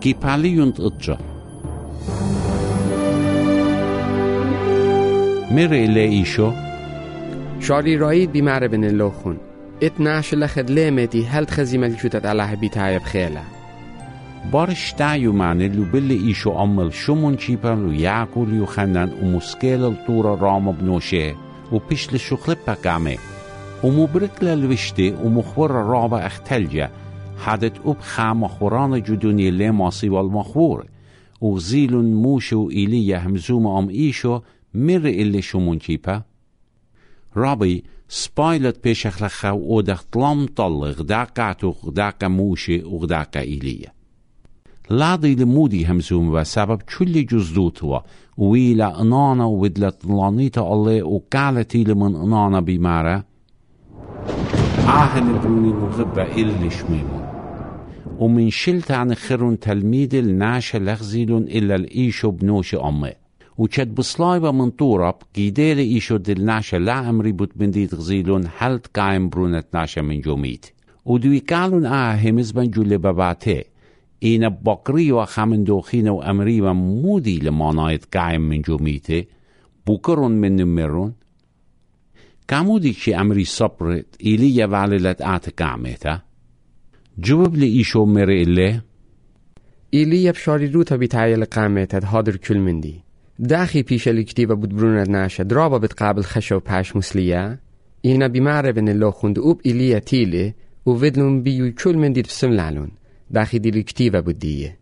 كيباليونت إتجا ميري إلي إيشو شاري رايد بمعرب اللوخون اتناش لخد ليمتي هل تخزي ملجوتت على بيتايا بخيلة بارش تايو معني لو بلي إيشو أمل شمون شيبان لو ياكل يوخنن ومسكيل الطورة رام بنوشي وبيش للشخلبة كامي ومبرك للوشتي ومخور الرابع اختلجة حدت خام مخوران جدوني اللي ماصي والمخور وغزيل موشو إليه همزوم إيشو مر اللي شمون شيبا رابي سبايلت بيشخ لخا ودخت لام طل غداكاتو غداكا موشي وغداكا إليه لاضي لمودي همزوم وسبب كل جزدوتوا ويلا انانا وبدلت لانيتا الله وكالتي لمن انانا بمارا آهن بروني مغبة إلي شميمون ومن شلت عن خيرون تلميد الناشا لغزيلون إلا الإيشو بنوش أمي وشد بصلايبة من طورب قيدير إيشو دل ناشا لا أمري بوت بنديت غزيلون حلت قايم برونت ناشا من جوميت ودوي قالون همز بنجو لباباتي إينا بقري وخامن دوخين وأمري ومودي لمانايت قايم من جوميتي بوكرون من نمرون كامودي شي أمري صبرت إلي واللت قامتا جواب لي إيشو مري إلي بشاري روتا بتاعي لقامتا هادر كل من دي داخي بيش الكتيبة بدبرونة ناشا درابة بتقابل خشو باش مسلية إينا بمعرب إن اللو خندقوب إلي تيلي وفدلون بيو كل من دي بسم لعلون داخي دي الكتيبة بدية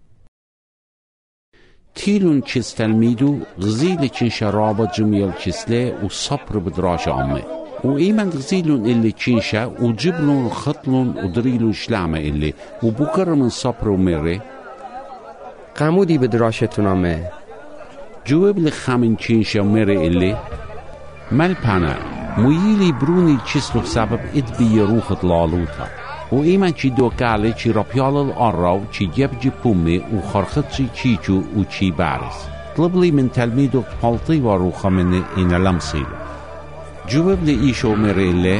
تيلون چیز تلمیدو غزیل چین شرابة جمیل چیسله و صبر بدراش عمه و ایمن غزیلون اللي چینشه و جبلون خطلون و دریلون شلعمه اللي و بكر من صبر و مره قامودي بدراشتون عمه جواب لخامن چینشه و مره اللي مل پانا مویلی برونی چیسلو سبب ادبی روخت لالوتا و ایمن چی دوکاله چی رابیال الارراو چی جب جی پومي و خرخت چی چیچو و چی بارس طلب لي من تلميذ بحلطي وروخة من إن لمصيل جواب لي إيشو مريلي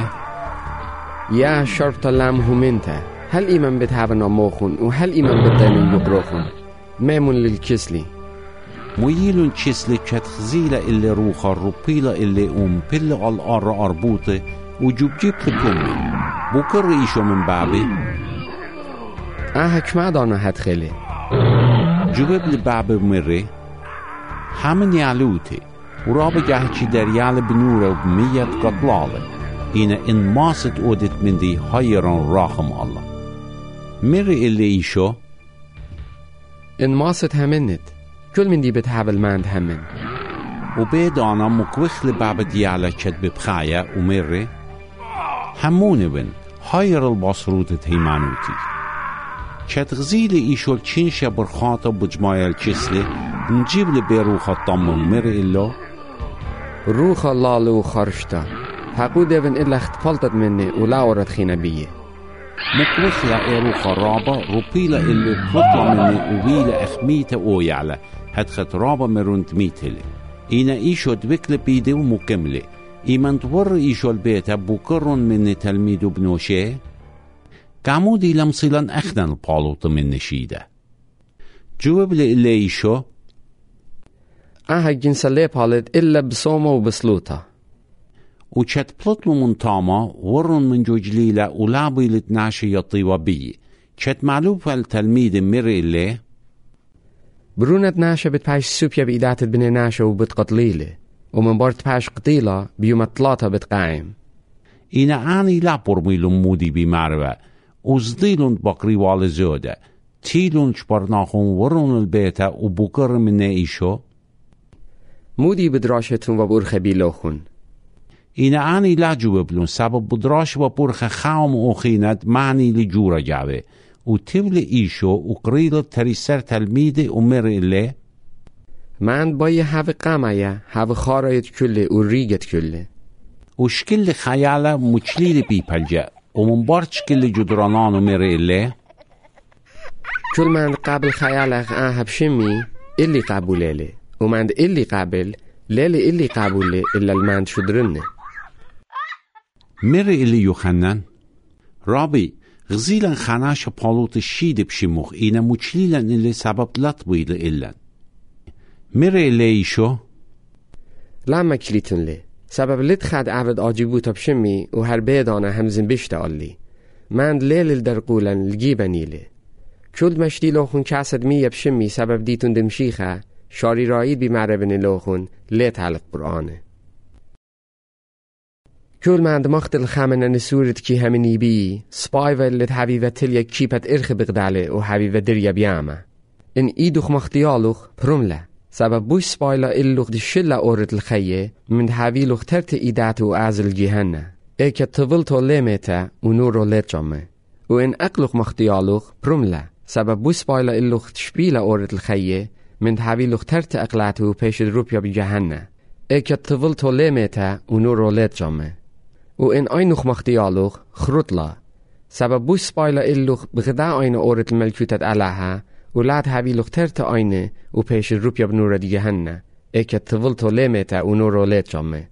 يا شرط لامهم انت هل إيمن بتهابنا موخون وهل إيمن بتاني يبروخون مامون للكسلي مويلون كسلي كتخزيلة اللي روخة الربيلة اللي بل على الأر أربوطة وجوب جيب لكمي بكر إيشو من بابي هكش ما دانا هتخلي جواب لبابي مري همن يعلوتي ورابا جاهتشي دريال بنورة وبمية قطلالة إنا إن ماست أودت من دي هيران راخم الله مري اللي إيشو إن ماست همنت كل من دي بتحابل ماند همن وبيدانا مكوخ لبابا ديالا كد ببخايا ومري هموني بن هاير البصروتة هيمانوتي كد غزيلي إيشو الچنشة برخاطة بجمايا الچسلي نجيب لبيروخة الطمم مري إلو روخ الله لو خرشتا حقو ديفن إلا اختفلتت مني ولاورت خينا بيه مكوخ لإيروخة رابا روبيلا اللي بطلع مني وبيلا أخميته ويعلى هدخت رابا مرونت ميتلي إينا إيشو دبكل بيدي ومكملي إيمان تور إيشو البيت بوكرون من تلميذ بنوشي كامودي لمصيلا أخدن البالوط من نشيدة جواب لإلا إيشو جنس اللي بالد إلا بصومة وبسلوطة وشت بلطلو من طاما ورن من جوجليلة ولابي لتناشي يطيوا بي شت معلوب فالتلميذ مري اللي برونة ناشا بتباش سوبيا بإدات بني ناشا وبتقتليلة ومن بارت باش قتيلة بيوم الثلاثة بتقايم إنا آني لا برميلون مودي بمعرفة وزديلون بقري والزودة تيلون شبرناخون ورون البيتا وبكر من إيشو مودي بدراشتون وبورخة بيلوخون إنا آني لا جوابلون سبب بدراش وبورخة خاوم أخينات معني لجورة جاوه وتبل إيشو وقريلة تريسر تلميذ ومر اللي ماند باي هاو قامايا هاو خاريت كله وريجت كله وشكل خيالة مجليل بيبالجا ومن بارت شكل جدرانان ومر اللي كل ماند قابل خيالة هاو شمي اللي قابوليلي وماند اللي قابل ليلي اللي قابولي إلا الماند شدرنه مر اللي يخنن رابي غزيلا خناش بالوت الشيد بشموخ إنا مجليلا اللي سبب لطبيل إلا مري ليشو لما كليتن لي سبب لتخد عبد آجيبوتا بشمي وهر بيدانا همزن بشتا قالي ماند ليل الدرقولا الجيباني لي كل مشتي لوخون كاسد مية بشمي سبب ديتون دمشيخة شاري رايد بمعربن لوخون ليت على القرآن كل ما عند مخت الخامنة نسورة كي همني بي سبايفة اللي حبيبة تليا كيبت إرخ بغدالي وحبيبة دريا بياما إن إيدوخ مختيالوخ برملة سبب بوش سبايلا إلوخ دي شلة أورت الخيه من حبيلوخ ترت إيداتو أعزل جهنة إيكا طفلتو ليميتا ونورو ليتجمه وإن أقلوخ مختيالوخ برملة سبب بوش سبايلا إلوخ تشبيلة أورت الخيه من حبيلوخ ترت أقلاتو بيش دروبيا بجهنة إيكا طفلتو ليميتا ونورو ليتجمه وإن أينوخ مختيالوخ خروطلا سبب بوش سبايلا إلوخ بغدا أين أورت الملكوتة ألاها ولاد هابيلوخ ترت أين وبيش الروبيا بنورة دي جهنة إيكا طفلتو ليميتا ونورو ليتجمه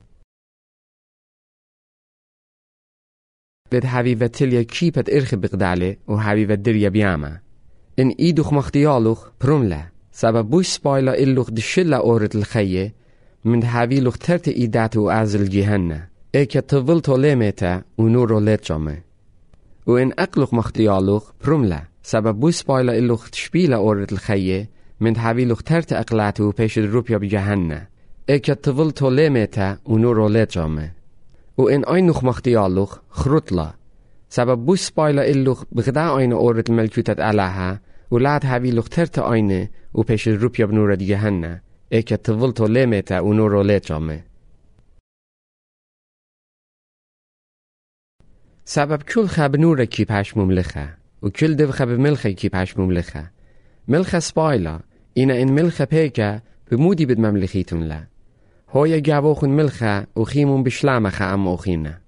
لد حبيبة تليا كيبت إرخ بغدالي وحبيبة دريا بياما إن إيدوخ مختيالوخ برملة سبب بوش سبايلا إلوخ دشلة أورت الخيه من حبيلوخ ترت إيداتو أعزل جهنة إيكا طفلتو ليميتا ونورو ليتجمه وإن أقلوخ مختيالوخ برملة سبب بوش سبايلا إلوخ تشبيلة أورت الخيه من حبيلوخ ترت أقلاتو بيش الروبيا بجهنة إيكا طفلتو ليميتا ونورو ليتجمه وإن أينوخ مختيالوخ خروطلا سبب بوش سبايلا إلوخ بغدا أين أورت الملكوتة ألاها ولاد حبيلوخ ترت أين وبيش الروبيا بنورة دي جهنة إيكا طفلتو ليميتا ونورو ليتجمه سبب كل خب نور کی پش مملخه و کل دو خب ملخه کی پش مملخه ملخه سپایلا اینا این ملخه پیکه بمودی بد مملخیتون لا هویا گاوخون ملخه و خیمون بشلامخه ام اوخینه